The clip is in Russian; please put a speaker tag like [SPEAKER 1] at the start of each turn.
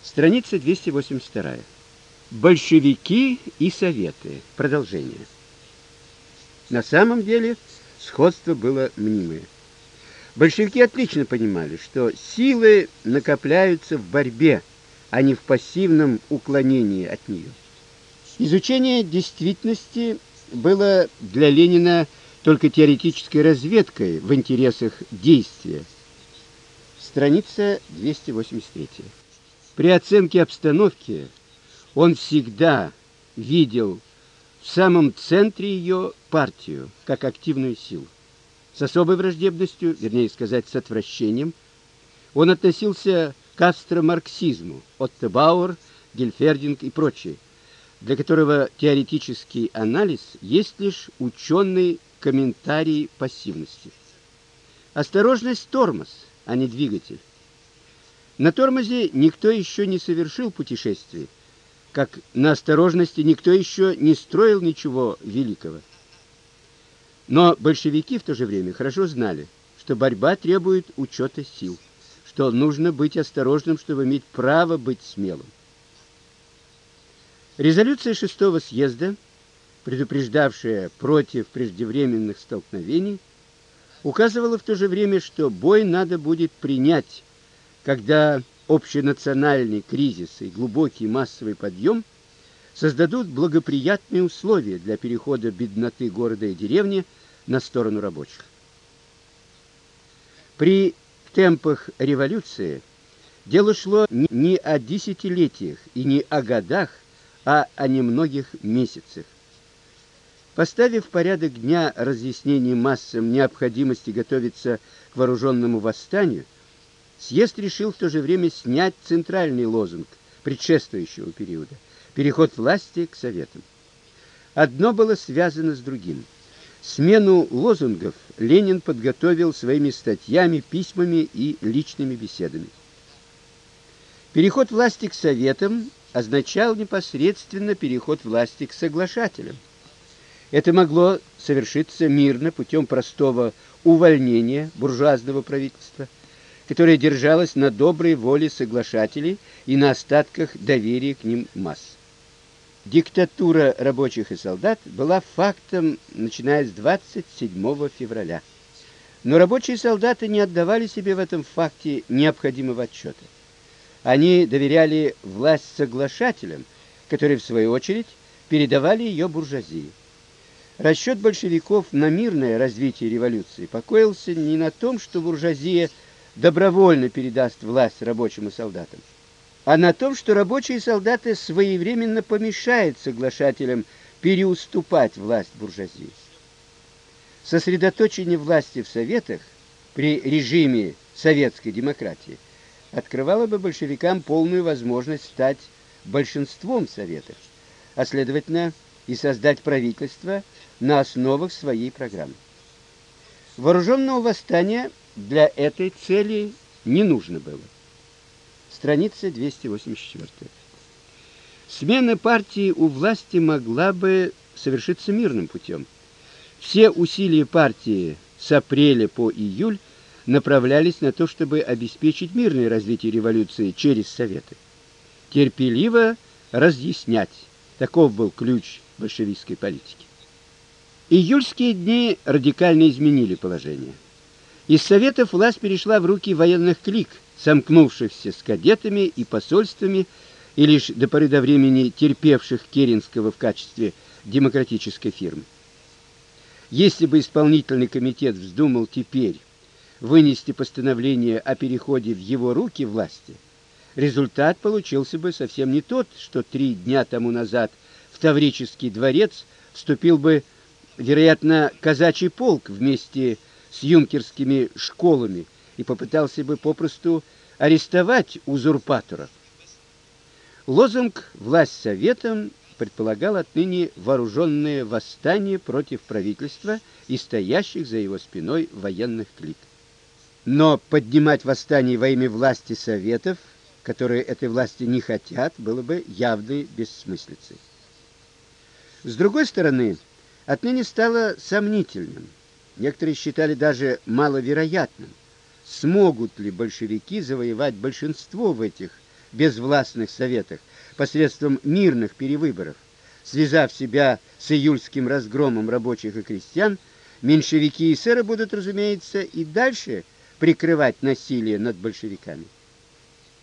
[SPEAKER 1] Страница 282. Большевики и советы. Продолжение. На самом деле сходство было мнимое. Большевики отлично понимали, что силы накопляются в борьбе, а не в пассивном уклонении от нее. Изучение действительности было для Ленина только теоретической разведкой в интересах действия. Страница 283. При оценке обстановки он всегда видел в самом центре ее партию, как активную силу. С особой враждебностью, вернее сказать, с отвращением, он относился к австро-марксизму, Отто Бауэр, Гильфердинг и прочие, для которого теоретический анализ есть лишь ученый комментарий пассивности. Осторожность – тормоз, а не двигатель. На тормозе никто еще не совершил путешествий, как на осторожности никто еще не строил ничего великого. Но большевики в то же время хорошо знали, что борьба требует учета сил, что нужно быть осторожным, чтобы иметь право быть смелым. Резолюция 6-го съезда, предупреждавшая против преждевременных столкновений, указывала в то же время, что бой надо будет принять, когда общенациональный кризис и глубокий массовый подъем создадут благоприятные условия для перехода бедноты города и деревни на сторону рабочих. При темпах революции дело шло не о десятилетиях и не о годах, а о немногих месяцах. Поставив в порядок дня разъяснение массам необходимости готовиться к вооруженному восстанию, съезд решил в то же время снять центральный лозунг предшествующего периода – переход власти к советам. Одно было связано с другим. Смену лозунгов Ленин подготовил своими статьями, письмами и личными беседами. Переход власти к советам означал непосредственно переход власти к соглашателям. Это могло совершиться мирно путем простого увольнения буржуазного правительства, которое держалось на доброй воле соглашателей и на остатках доверия к ним масс. Диктатура рабочих и солдат была фактом, начиная с 27 февраля. Но рабочие и солдаты не отдавали себе в этом факте необходимого отчета. Они доверяли власть соглашателям, которые, в свою очередь, передавали ее буржуазии. Расчет большевиков на мирное развитие революции покоился не на том, что буржуазия добровольно передаст власть рабочим и солдатам, а на том, что рабочие и солдаты своевременно помешают соглашателям переуступать власть буржуазии. Сосредоточение власти в советах при режиме советской демократии открывало бы большевикам полную возможность стать большинством в советах, а следовательно и создать правительство на основах своей программы. Вооруженного восстания для этой цели не нужно было. Страница 284. Смена партии у власти могла бы совершиться мирным путем. Все усилия партии с апреля по июль направлялись на то, чтобы обеспечить мирное развитие революции через советы. Терпеливо разъяснять. Таков был ключ большевистской политики. Июльские дни радикально изменили положение. Из советов власть перешла в руки военных клик, сомкнувшихся с кадетами и посольствами и лишь до поры до времени терпевших Керенского в качестве демократической фирмы. Если бы исполнительный комитет вздумал теперь вынести постановление о переходе в его руки власти, результат получился бы совсем не тот, что 3 дня тому назад в Таврический дворец вступил бы, вероятно, казачий полк вместе с юнкерскими школами и попытался бы попросту арестовать узурпаторов. Лозунг «Власть советам» предполагал отныне вооруженное восстание против правительства и стоящих за его спиной военных клик. Но поднимать восстание во имя власти советов, которые этой власти не хотят, было бы явной бессмыслицей. С другой стороны, отныне стало сомнительным, некоторые считали даже маловероятным, смогут ли большевики завоевать большинство в этих безвластных советах посредством мирных перевыборов, связав себя с июльским разгромом рабочих и крестьян, меньшевики и эсеры будут, разумеется, и дальше прикрывать насилие над большевиками.